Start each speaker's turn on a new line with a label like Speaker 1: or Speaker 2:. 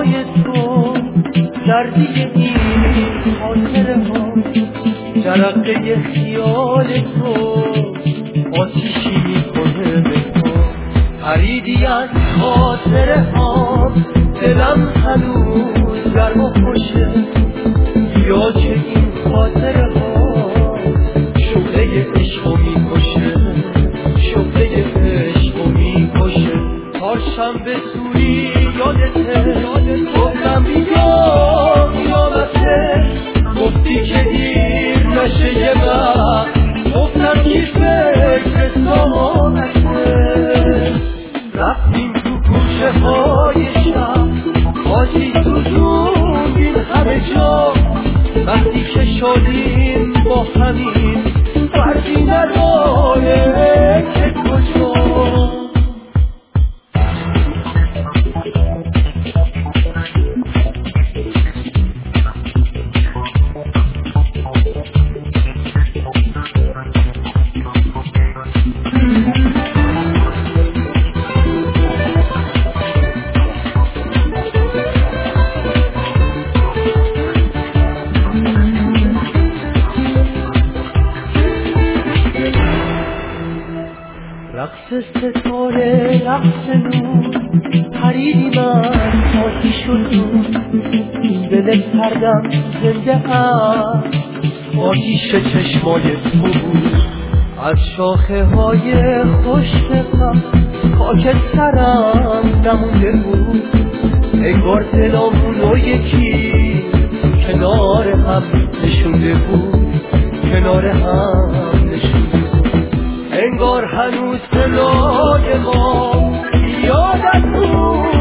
Speaker 1: چشمای تو دردی این خاطره ها، جرقه خیال تو آتیشی میکنه به تو. پریدی از خاطره ها، دلم هنوز گرم و خوشه. بیا که این خاطره ها شعله عشقو میکشه، شعله عشقو میکشه. چهارشنبه سوری یادته، گفتم بیا قیامته، گفتی که دیر نشه یه وقت، گفتم که فکر سامانته. رفتیم تو کوچه های شب، بازی سوزوندیم همه جا. وقتی که شدیم با همین فرقی نداره که کجا. رقص ستاره رقص نور، پریدی من آتیش و نور. دل سردم زنده ام، آتیش چشمای تو بود. از شاخه های خوشبخم خاک سرم نمونده بود. انگار دلامونو یکی کنار هم نشونده بود، کنار هم نشونده بود. انگار هنوز دلای ما یادت بود.